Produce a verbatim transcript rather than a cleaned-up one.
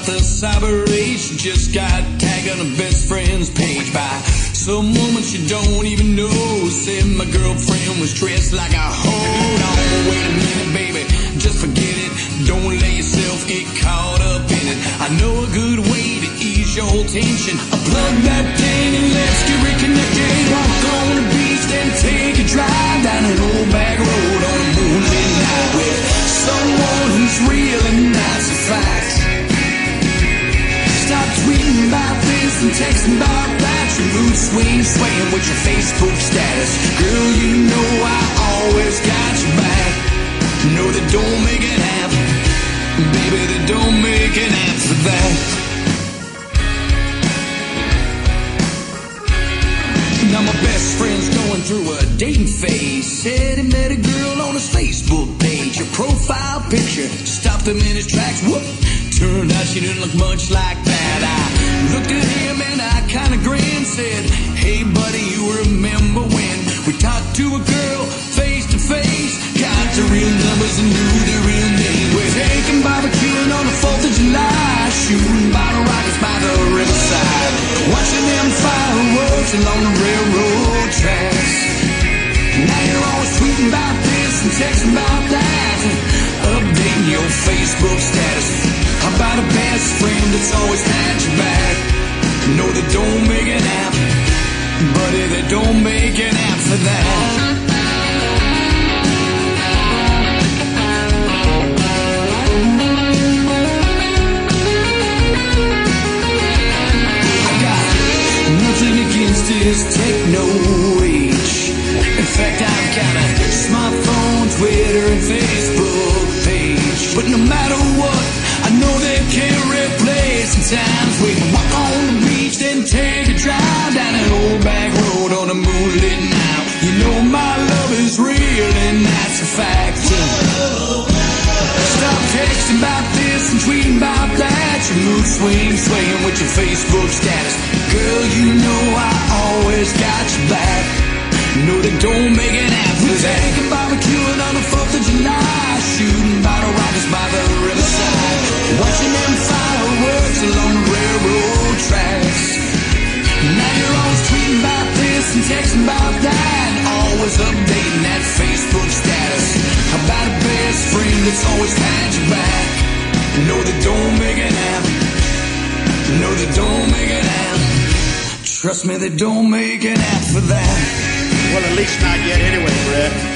about the cyber age. She just got tagged on her best friend's page by some woman she don't even know. Said my girlfriend was dressed like a hoe. Hold on, wait a minute, baby, just forget it. Don't let yourself get caught up in it. I know a good way to ease your tension. Unplug that thing and let's get reconnected. Walk on the beach, then take a drive down an old back road on a moonlit night with someone who's real and that's a fact. Stop tweeting about this and texting about that. Your mood swings, swaying with your Facebook status. Girl, you know I always got your back. No, that don't make it happen. Baby, that don't make it happen for that. Now my best friend's going through a dating phase. Said he met a girl on his Facebook page. Her profile picture stopped him in his tracks. Whoop! Turned out she didn't look much like that. I looked at him and I kinda grinned. Said, hey buddy, you remember when we talked to a girl face to face? Got the real numbers and knew the real name. We're taking barbecuing on the fourth of July, shooting bottle rockets by the riverside, watching them fireworks along the railroad tracks. Now you're always tweeting about this and texting about that, updating your Facebook status about a best friend that's always had your back. No, they don't make it happen, buddy, they don't make it happen for that. Nothing against this techno age. In fact, I've got a smartphone, Twitter, and Facebook page. But no matter what, I know they can't replace the times we walk on the beach, then take a drive down an old back road on a moonlit night. You know my love is real, and that's a fact. Stop texting about this and tweeting about that. Your mood swings, swaying with your Facebook status. Girl, you know I always got your back. No, they don't make it happen. We're taking barbecuing on the fourth of July, shooting bottle rockets by the riverside, watching them fireworks along the railroad tracks. Now you're always tweeting about this and texting about that, always updating that Facebook status about a best friend that's always had your back. No, they don't make it happen. No, they don't make it happen. Trust me, they don't make it happen for that. Well, at least not yet anyway, Brett.